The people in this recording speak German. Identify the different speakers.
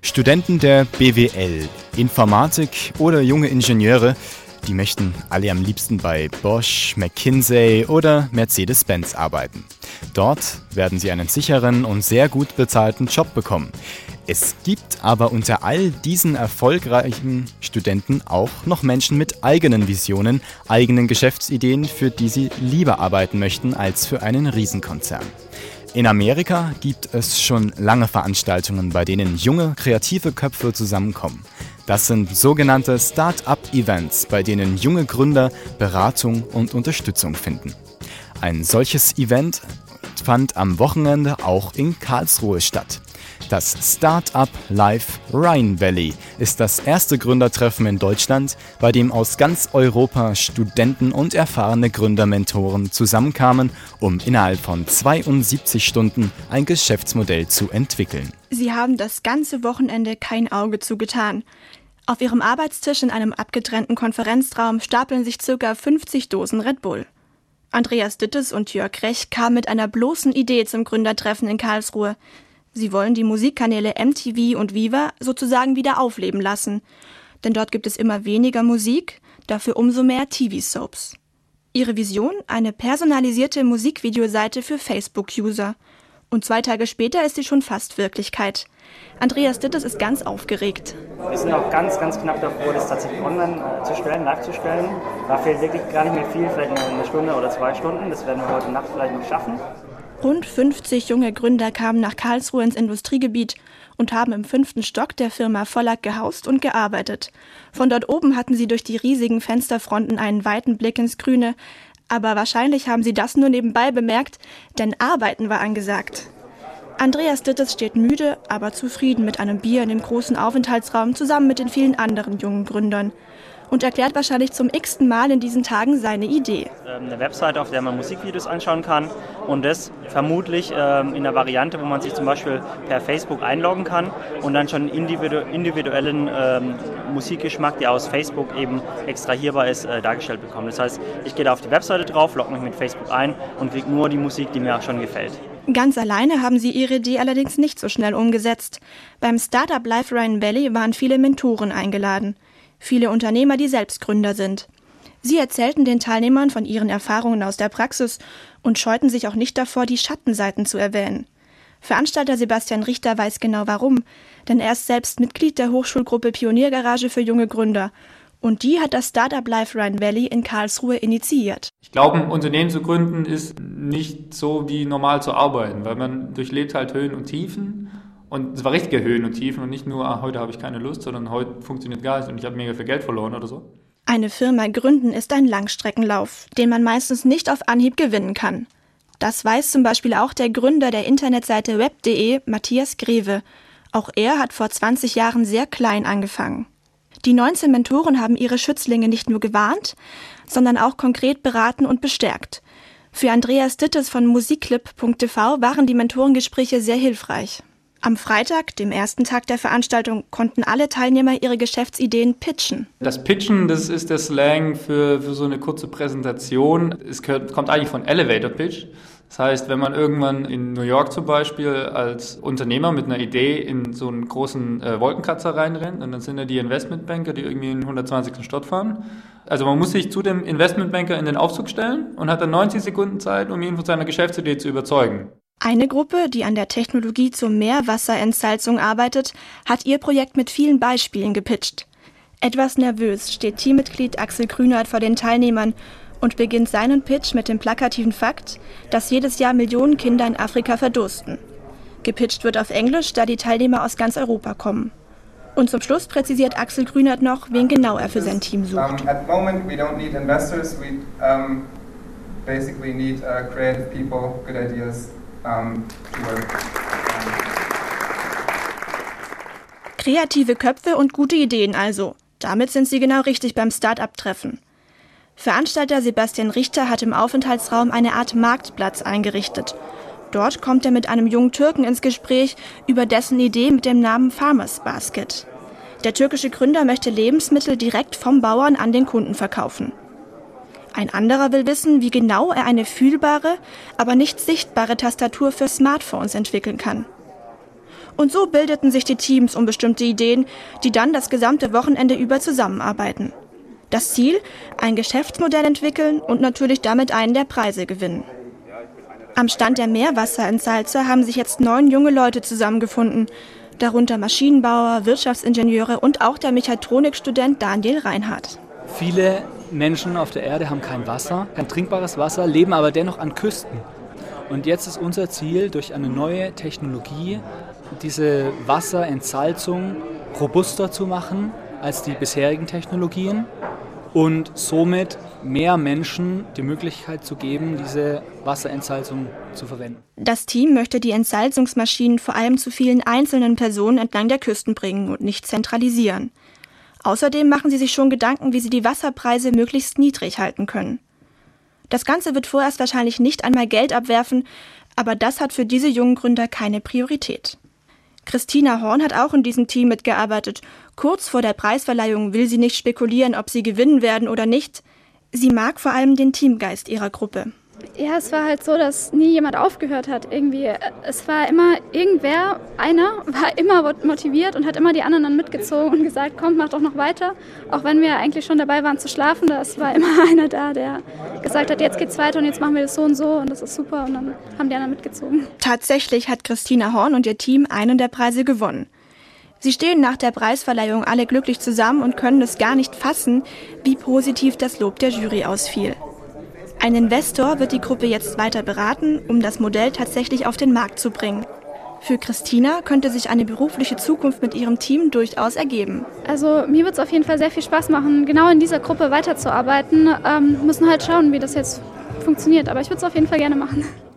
Speaker 1: Studenten der BWL, Informatik oder junge Ingenieure, die möchten alle am liebsten bei Bosch, McKinsey oder Mercedes-Benz arbeiten. Dort werden sie einen sicheren und sehr gut bezahlten Job bekommen. Es gibt aber unter all diesen erfolgreichen Studenten auch noch Menschen mit eigenen Visionen, eigenen Geschäftsideen, für die sie lieber arbeiten möchten als für einen Riesenkonzern. In Amerika gibt es schon lange Veranstaltungen, bei denen junge, kreative Köpfe zusammenkommen. Das sind sogenannte Start-up-Events, bei denen junge Gründer Beratung und Unterstützung finden. Ein solches Event fand am Wochenende auch in Karlsruhe statt. Das Start-up Live Rhine Valley ist das erste Gründertreffen in Deutschland, bei dem aus ganz Europa Studenten und erfahrene Gründermentoren zusammenkamen, um innerhalb von 72 Stunden ein Geschäftsmodell zu entwickeln.
Speaker 2: Sie haben das ganze Wochenende kein Auge zugetan. Auf ihrem Arbeitstisch in einem abgetrennten Konferenzraum stapeln sich ca. 50 Dosen Red Bull. Andreas Dittes und Jörg Rech kamen mit einer bloßen Idee zum Gründertreffen in Karlsruhe. Sie wollen die Musikkanäle MTV und Viva sozusagen wieder aufleben lassen. Denn dort gibt es immer weniger Musik, dafür umso mehr TV-Soaps. Ihre Vision? Eine personalisierte Musikvideoseite für Facebook-User. Und 2 Tage später ist sie schon fast Wirklichkeit. Andreas Dittes ist ganz aufgeregt.
Speaker 3: Wir sind auch ganz knapp davor, das tatsächlich online zu stellen, nachzustellen. Da fehlt wirklich gar nicht mehr viel, vielleicht nur eine Stunde oder 2 Stunden. Das werden wir heute Nacht vielleicht noch schaffen.
Speaker 2: Rund 50 junge Gründer kamen nach Karlsruhe ins Industriegebiet und haben im 5. Stock der Firma Vollack gehaust und gearbeitet. Von dort oben hatten sie durch die riesigen Fensterfronten einen weiten Blick ins Grüne. Aber wahrscheinlich haben sie das nur nebenbei bemerkt, denn Arbeiten war angesagt. Andreas Dittes steht müde, aber zufrieden mit einem Bier in dem großen Aufenthaltsraum zusammen mit den vielen anderen jungen Gründern. Und erklärt wahrscheinlich zum x-ten Mal in diesen Tagen seine Idee.
Speaker 3: Eine Webseite, auf der man Musikvideos anschauen kann und das vermutlich in einer Variante, wo man sich zum Beispiel per Facebook einloggen kann und dann schon individuellen Musikgeschmack, der aus Facebook eben extrahierbar ist, dargestellt bekommt. Das heißt, ich gehe da auf die Webseite drauf, logge mich mit Facebook ein und kriege nur die Musik, die mir auch schon gefällt.
Speaker 2: Ganz alleine haben sie ihre Idee allerdings nicht so schnell umgesetzt. Beim Startup Live Rhine Valley waren viele Mentoren eingeladen. Viele Unternehmer, die selbst Gründer sind. Sie erzählten den Teilnehmern von ihren Erfahrungen aus der Praxis und scheuten sich auch nicht davor, die Schattenseiten zu erwähnen. Veranstalter Sebastian Richter weiß genau warum, denn er ist selbst Mitglied der Hochschulgruppe Pioniergarage für junge Gründer. Und die hat das Startup Live Rhine Valley in Karlsruhe initiiert.
Speaker 4: Ich glaube, ein Unternehmen zu gründen ist nicht so wie normal zu arbeiten, weil man durchlebt halt Höhen und Tiefen. Und es war richtige Höhen und Tiefen und nicht nur, heute habe ich keine Lust, sondern heute funktioniert gar nicht und ich habe mega viel Geld verloren oder so.
Speaker 2: Eine Firma gründen ist ein Langstreckenlauf, den man meistens nicht auf Anhieb gewinnen kann. Das weiß zum Beispiel auch der Gründer der Internetseite web.de, Matthias Greve. Auch er hat vor 20 Jahren sehr klein angefangen. Die 19 Mentoren haben ihre Schützlinge nicht nur gewarnt, sondern auch konkret beraten und bestärkt. Für Andreas Dittes von musikclip.tv waren die Mentorengespräche sehr hilfreich. Am Freitag, dem ersten Tag der Veranstaltung, konnten alle Teilnehmer ihre Geschäftsideen pitchen.
Speaker 4: Das Pitchen, das ist der Slang für so eine kurze Präsentation. Es kommt eigentlich von Elevator Pitch. Das heißt, wenn man irgendwann in New York zum Beispiel als Unternehmer mit einer Idee in so einen großen Wolkenkratzer reinrennt und dann sind da die Investmentbanker, die irgendwie in den 120. Stock fahren. Also man muss sich zu dem Investmentbanker in den Aufzug stellen und hat dann 90 Sekunden Zeit, um ihn von seiner Geschäftsidee zu überzeugen.
Speaker 2: Eine Gruppe, die an der Technologie zur Meerwasserentsalzung arbeitet, hat ihr Projekt mit vielen Beispielen gepitcht. Etwas nervös steht Teammitglied Axel Grünert vor den Teilnehmern und beginnt seinen Pitch mit dem plakativen Fakt, dass jedes Jahr Millionen Kinder in Afrika verdursten. Gepitcht wird auf Englisch, da die Teilnehmer aus ganz Europa kommen. Und zum Schluss präzisiert Axel Grünert noch, wen genau er für sein Team sucht.
Speaker 5: At the moment we don't need investors, we basically need creative people, good ideas.
Speaker 2: Kreative Köpfe und gute Ideen also. Damit sind sie genau richtig beim Start-up-Treffen. Veranstalter Sebastian Richter hat im Aufenthaltsraum eine Art Marktplatz eingerichtet. Dort kommt er mit einem jungen Türken ins Gespräch über dessen Idee mit dem Namen Farmers Basket. Der türkische Gründer möchte Lebensmittel direkt vom Bauern an den Kunden verkaufen. Ein anderer will wissen, wie genau er eine fühlbare, aber nicht sichtbare Tastatur für Smartphones entwickeln kann. Und so bildeten sich die Teams um bestimmte Ideen, die dann das gesamte Wochenende über zusammenarbeiten. Das Ziel? Ein Geschäftsmodell entwickeln und natürlich damit einen der Preise gewinnen. Am Stand der Meerwasserentsalzer haben sich jetzt 9 junge Leute zusammengefunden, darunter Maschinenbauer, Wirtschaftsingenieure und auch der Mechatronikstudent Daniel Reinhardt.
Speaker 6: Viele Menschen auf der Erde haben kein Wasser, kein trinkbares Wasser, leben aber dennoch an Küsten. Und jetzt ist unser Ziel, durch eine neue Technologie diese Wasserentsalzung robuster zu machen als die bisherigen Technologien und somit mehr Menschen die Möglichkeit zu geben, diese Wasserentsalzung zu verwenden.
Speaker 2: Das Team möchte die Entsalzungsmaschinen vor allem zu vielen einzelnen Personen entlang der Küsten bringen und nicht zentralisieren. Außerdem machen sie sich schon Gedanken, wie sie die Wasserpreise möglichst niedrig halten können. Das Ganze wird vorerst wahrscheinlich nicht einmal Geld abwerfen, aber das hat für diese jungen Gründer keine Priorität. Christina Horn hat auch in diesem Team mitgearbeitet. Kurz vor der Preisverleihung will sie nicht spekulieren, ob sie gewinnen werden oder nicht. Sie mag vor allem den Teamgeist ihrer Gruppe.
Speaker 7: Ja, es war halt so, dass nie jemand aufgehört hat irgendwie. Es war immer einer war immer motiviert und hat immer die anderen dann mitgezogen und gesagt, komm, mach doch noch weiter. Auch wenn wir eigentlich schon dabei waren zu schlafen, da war immer einer da, der gesagt hat, jetzt geht's weiter und jetzt machen wir das so und das ist super und dann haben die anderen mitgezogen.
Speaker 2: Tatsächlich hat Christina Horn und ihr Team einen der Preise gewonnen. Sie stehen nach der Preisverleihung alle glücklich zusammen und können es gar nicht fassen, wie positiv das Lob der Jury ausfiel. Ein Investor wird die Gruppe jetzt weiter beraten, um das Modell tatsächlich auf den Markt zu bringen. Für Christina könnte sich eine berufliche Zukunft mit ihrem Team durchaus ergeben.
Speaker 7: Also mir wird es auf jeden Fall sehr viel Spaß machen, genau in dieser Gruppe weiterzuarbeiten. Müssen halt schauen, wie das jetzt funktioniert, aber ich würde es auf jeden Fall gerne machen.